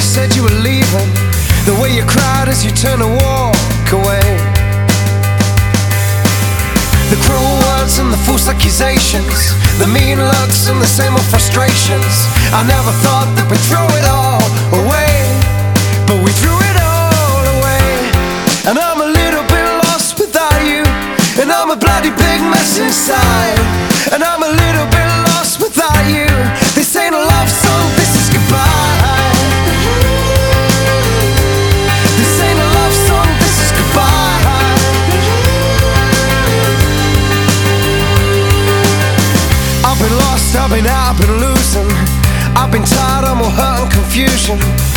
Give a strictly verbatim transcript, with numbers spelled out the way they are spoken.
said you were leaving, the way you cried as you turned to walk away, the cruel words and the false accusations, the mean looks and the same old frustrations. I never thought that we'd throw it all away, but we threw it all away. And I'm a little bit lost without you, and I'm a bloody big mess inside. And I'm a little bit lost without you. This ain't a love song, this is goodbye. This ain't a love song, this is goodbye. I've been lost, I've been out, I've been losing, I've been tired, I'm all hurt and confusion.